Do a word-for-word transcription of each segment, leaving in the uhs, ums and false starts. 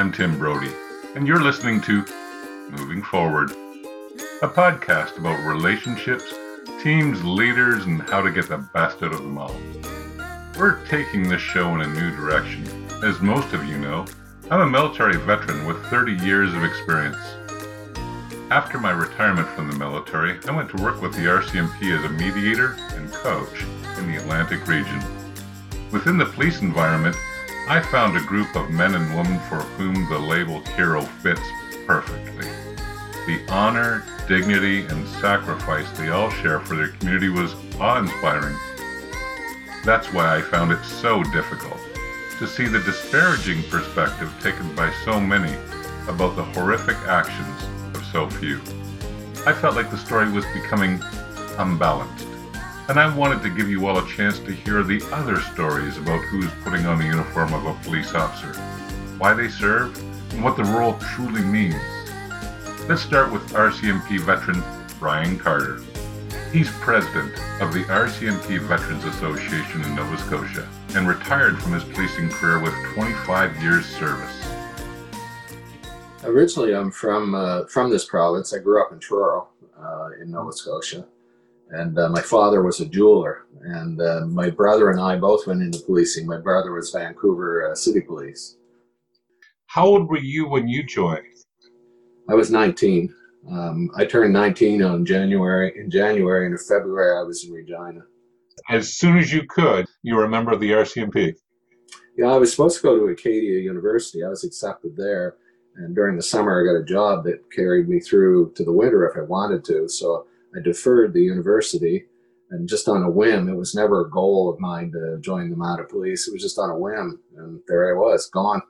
I'm Tim Brody, and you're listening to Moving Forward, a podcast about relationships, teams, leaders, and how to get the best out of them all. We're taking this show in a new direction. As most of you know, I'm a military veteran with thirty years of experience. After my retirement from the military, I went to work with the R C M P as a mediator and coach in the Atlantic region. Within the police environment, I found a group of men and women for whom the label hero fits perfectly. The honor, dignity, and sacrifice they all share for their community was awe-inspiring. That's why I found it so difficult to see the disparaging perspective taken by so many about the horrific actions of so few. I felt like the story was becoming unbalanced, and I wanted to give you all a chance to hear the other stories about who's putting on the uniform of a police officer, why they serve, and what the role truly means. Let's start with R C M P veteran Brian Carter. He's president of the R C M P Veterans Association in Nova Scotia and retired from his policing career with twenty-five years service. Originally, I'm from uh, from this province. I grew up in Truro, uh, in Nova Scotia. And uh, my father was a jeweler, and uh, my brother and I both went into policing. My brother was Vancouver uh, City Police. How old were you when you joined? I was nineteen. Um, I turned nineteen on January, in January, and in February I was in Regina. As soon as you could, you were a member of the R C M P. Yeah, I was supposed to go to Acadia University. I was accepted there, and during the summer I got a job that carried me through to the winter if I wanted to. So I deferred the university, and just on a whim, it was never a goal of mine to join the Mounted Police. It was just on a whim, and there I was, gone.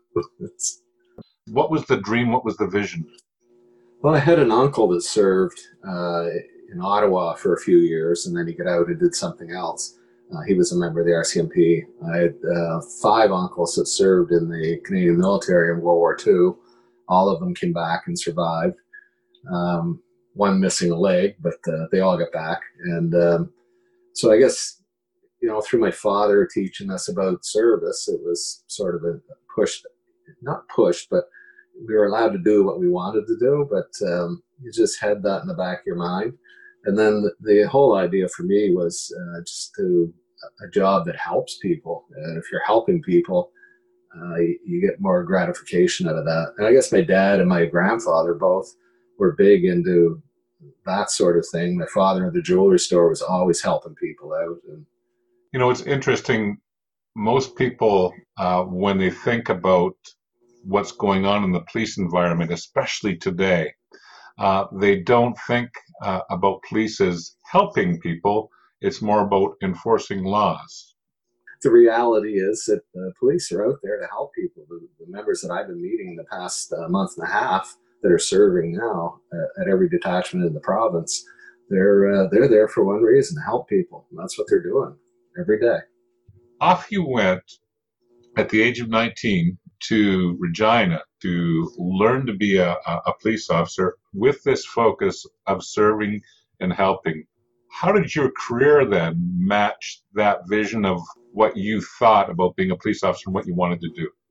What was the dream? What was the vision? Well, I had an uncle that served uh, in Ottawa for a few years, and then he got out and did something else. Uh, he was a member of the R C M P. I had uh, five uncles that served in the Canadian military in World War Two. All of them came back and survived. Um, one missing a leg, but uh, they all got back. And um, so I guess, you know, through my father teaching us about service, it was sort of a push, not pushed, but we were allowed to do what we wanted to do, but um, you just had that in the back of your mind. And then the, the whole idea for me was uh, just to a job that helps people. And if you're helping people, uh, you, you get more gratification out of that. And I guess my dad and my grandfather both were big into that sort of thing. My father at the jewelry store was always helping people out. And you know, it's interesting. Most people, uh, when they think about what's going on in the police environment, especially today, uh, they don't think uh, about police as helping people. It's more about enforcing laws. The reality is that the police are out there to help people. The, the members that I've been meeting in the past uh, month and a half that are serving now uh, at every detachment in the province, they're uh, they're there for one reason, to help people. And that's what they're doing every day. Off you went at the age of nineteen to Regina to learn to be a, a police officer with this focus of serving and helping. How did your career then match that vision of what you thought about being a police officer and what you wanted to do?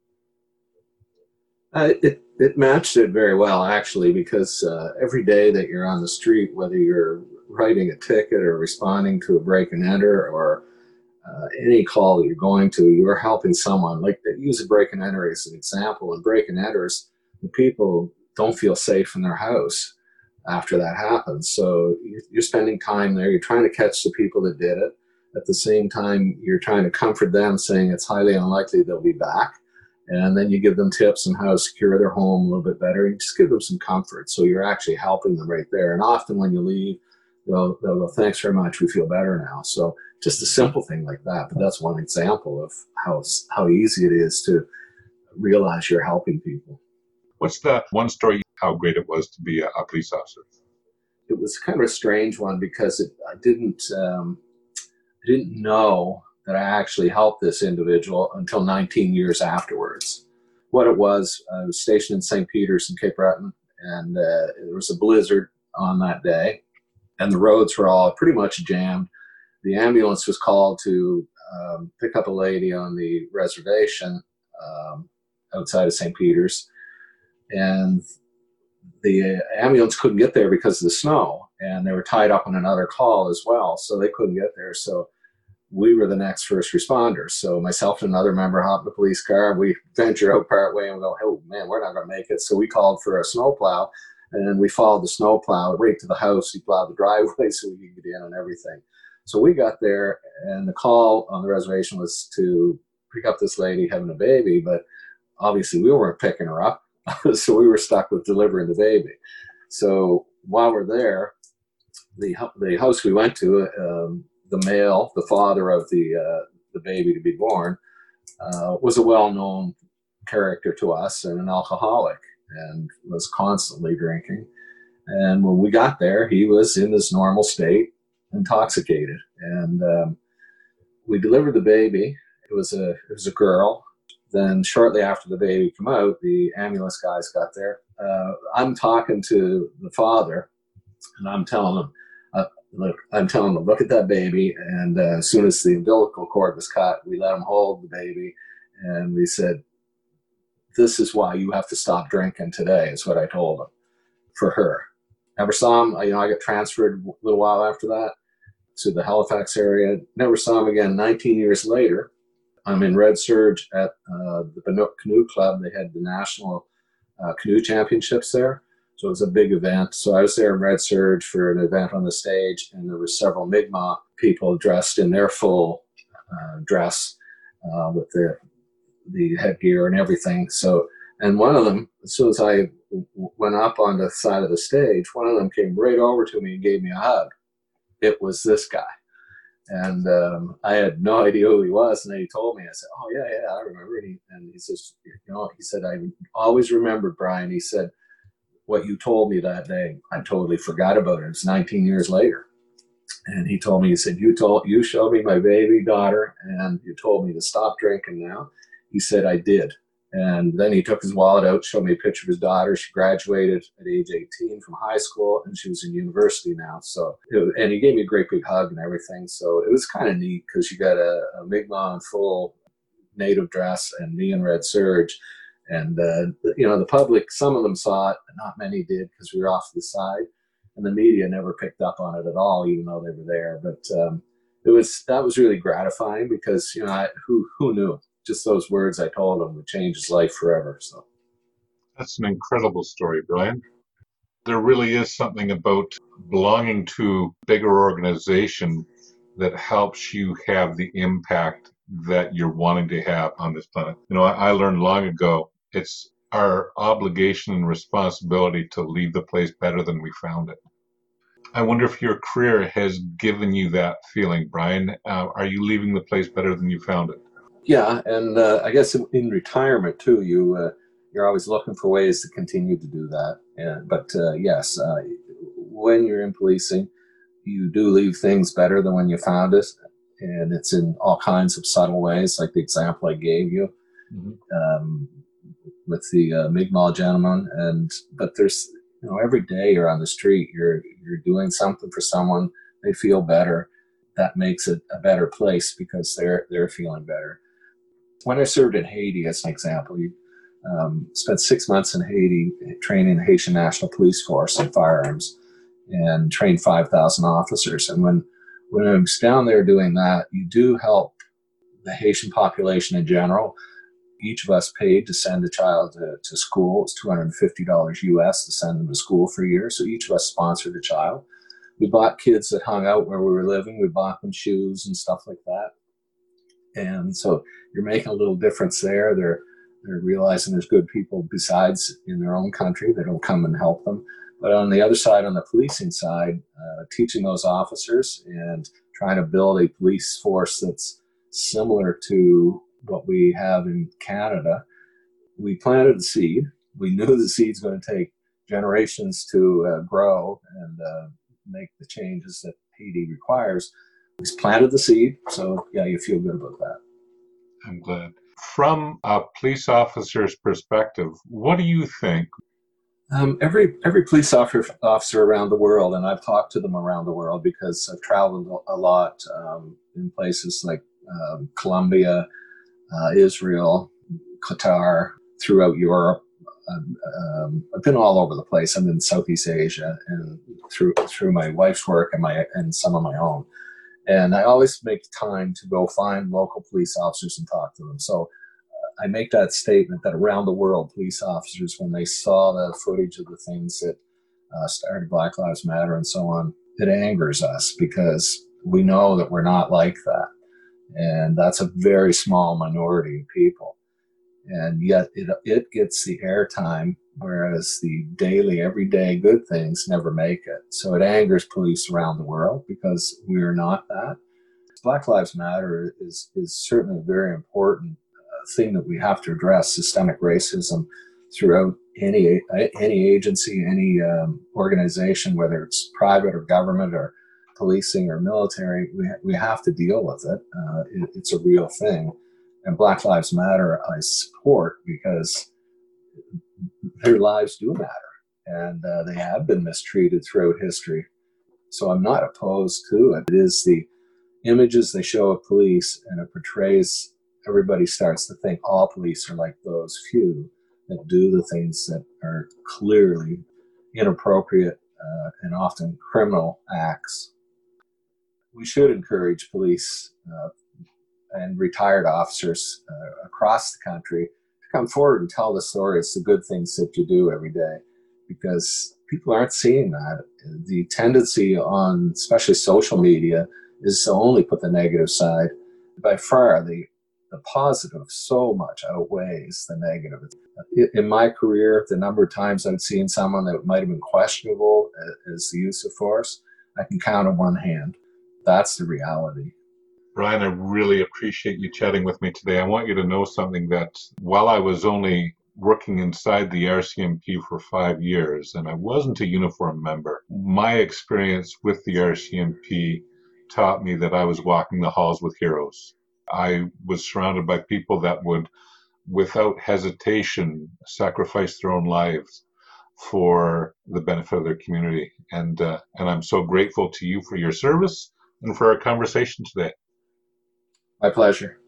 Uh, it, it matched it very well, actually, because uh, every day that you're on the street, whether you're writing a ticket or responding to a break and enter or uh, any call that you're going to, you're helping someone. Like, use a break and enter as an example. In break and enters, the people don't feel safe in their house after that happens. So you're spending time there. You're trying to catch the people that did it. At the same time, you're trying to comfort them, saying it's highly unlikely they'll be back. And then you give them tips on how to secure their home a little bit better. You just give them some comfort. So you're actually helping them right there. And often when you leave, they'll, they'll go, thanks very much, we feel better now. So just a simple thing like that. But that's one example of how, how easy it is to realize you're helping people. What's the one story, how great it was to be a, a police officer? It was kind of a strange one because it, I didn't, um, I didn't know that I actually helped this individual until nineteen years afterwards. What it was, I was stationed in Saint Peter's in Cape Breton, and uh, there was a blizzard on that day, and the roads were all pretty much jammed. The ambulance was called to um, pick up a lady on the reservation um, outside of Saint Peter's, and the ambulance couldn't get there because of the snow, and they were tied up on another call as well, so they couldn't get there. So we were the next first responders. So myself and another member hopped in the police car, and we ventured out part way and go, oh man, we're not going to make it. So we called for a snowplow, and we followed the snowplow right to the house. He plowed the driveway so we could get in and everything. So we got there, and the call on the reservation was to pick up this lady having a baby, but obviously we weren't picking her up. So we were stuck with delivering the baby. So while we're there, the the house we went to, um, the male, the father of the uh, the baby to be born, uh, was a well-known character to us and an alcoholic, and was constantly drinking. And when we got there, he was in his normal state, intoxicated. And um, we delivered the baby. It was a it was a girl. Then shortly after the baby came out, the ambulance guys got there. Uh, I'm talking to the father, and I'm telling him, uh, look, I'm telling him, look at that baby. And uh, as soon as the umbilical cord was cut, we let him hold the baby, and we said, this is why you have to stop drinking today, is what I told him, for her. Never saw him. You know, I got transferred a little while after that to the Halifax area. Never saw him again. nineteen years later, I'm in Red Surge at uh, the Banook Canoe Club. They had the national uh, canoe championships there. So it was a big event. So I was there in Red Surge for an event on the stage, and there were several Mi'kmaq people dressed in their full uh, dress uh, with the the headgear and everything. So, and one of them, as soon as I w- went up on the side of the stage, one of them came right over to me and gave me a hug. It was this guy. And um, I had no idea who he was. And then he told me, I said, oh, yeah, yeah, I remember. And he, and he says, you know, he said, I always remember, Brian. He said, what you told me that day, I totally forgot about it. It was nineteen years later. And he told me, he said, you told, you showed me my baby daughter, and you told me to stop drinking now. He said, I did. And then he took his wallet out, showed me a picture of his daughter. She graduated at age eighteen from high school, and she was in university now. So, it was, and he gave me a great big hug and everything. So it was kind of neat, because you got a, a Mi'kmaq in full native dress and me in Red Surge. And, uh, you know, the public, some of them saw it, but not many did, because we were off to the side. And the media never picked up on it at all, even though they were there. But um, it was that was really gratifying, because, you know, I, who who knew? Just those words I told him would change his life forever. So that's an incredible story, Brian. There really is something about belonging to a bigger organization that helps you have the impact that you're wanting to have on this planet. You know, I, I learned long ago, it's our obligation and responsibility to leave the place better than we found it. I wonder if your career has given you that feeling, Brian. Uh, are you leaving the place better than you found it? Yeah, and uh, I guess in, in retirement too, you uh, you're always looking for ways to continue to do that. And, but uh, yes, uh, when you're in policing, you do leave things better than when you found it, and it's in all kinds of subtle ways, like the example I gave you mm-hmm. um, with the uh, Mi'kmaq gentleman. And but there's you know every day you're on the street, you're you're doing something for someone, they feel better. That makes it a better place, because they're they're feeling better. When I served in Haiti, as an example, you um, spent six months in Haiti training the Haitian National Police Force in firearms, and trained five thousand officers. And when, when I was down there doing that, you do help the Haitian population in general. Each of us paid to send a child to, to school. It's two hundred fifty dollars U S to send them to school for a year. So each of us sponsored a child. We bought kids that hung out where we were living. We bought them shoes and stuff like that. And so you're making a little difference there. They're they're realizing there's good people besides in their own country that'll come and help them. But on the other side, on the policing side, uh, teaching those officers and trying to build a police force that's similar to what we have in Canada. We planted the seed. We knew the seed's going to take generations to uh, grow and uh, make the changes that Haiti requires. We planted the seed, so yeah, you feel good about that. I'm glad. From a police officer's perspective, what do you think? Um, every every police officer, officer around the world, and I've talked to them around the world because I've traveled a lot um, in places like um, Colombia, uh, Israel, Qatar, throughout Europe, um, I've been all over the place. I'm in Southeast Asia, and through through my wife's work and my and some of my own. And I always make time to go find local police officers and talk to them. So uh, I make that statement that around the world, police officers, when they saw the footage of the things that uh, started Black Lives Matter and so on, it angers us because we know that we're not like that. And that's a very small minority of people. And yet it, it gets the airtime, whereas the daily, everyday good things never make it. So it angers police around the world because we're not that. Black Lives Matter is, is certainly a very important uh, thing that we have to address, systemic racism throughout any any agency, any um, organization, whether it's private or government or policing or military. We, ha- we have to deal with it. Uh, it. It's a real thing. And Black Lives Matter, I support because their lives do matter, and uh, they have been mistreated throughout history. So I'm not opposed to it. It is the images they show of police, and it portrays, everybody starts to think all police are like those few that do the things that are clearly inappropriate uh, and often criminal acts. We should encourage police uh, and retired officers uh, across the country to come forward and tell the stories, the good things that you do every day, because people aren't seeing that. The tendency on, especially social media, is to only put the negative side. By far, the, the positive so much outweighs the negative. In my career, the number of times I've seen someone that might have been questionable as the use of force, I can count on one hand. That's the reality. Brian, I really appreciate you chatting with me today. I want you to know something, that while I was only working inside the R C M P for five years and I wasn't a uniform member, my experience with the R C M P taught me that I was walking the halls with heroes. I was surrounded by people that would, without hesitation, sacrifice their own lives for the benefit of their community. And, uh, and I'm so grateful to you for your service and for our conversation today. My pleasure.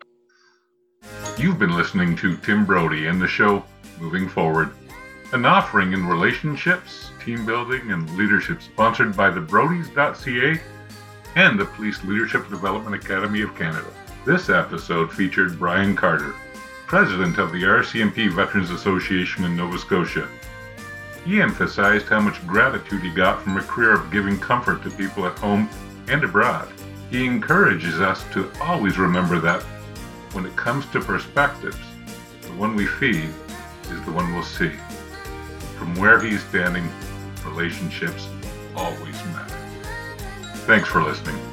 You've been listening to Tim Brody and the show Moving Forward, an offering in relationships, team building, and leadership sponsored by the Brodies dot C A and the Police Leadership Development Academy of Canada. This episode featured Brian Carter, president of the R C M P Veterans Association in Nova Scotia. He emphasized how much gratitude he got from a career of giving comfort to people at home and abroad. He encourages us to always remember that when it comes to perspectives, the one we feed is the one we'll see. From where he's standing, relationships always matter. Thanks for listening.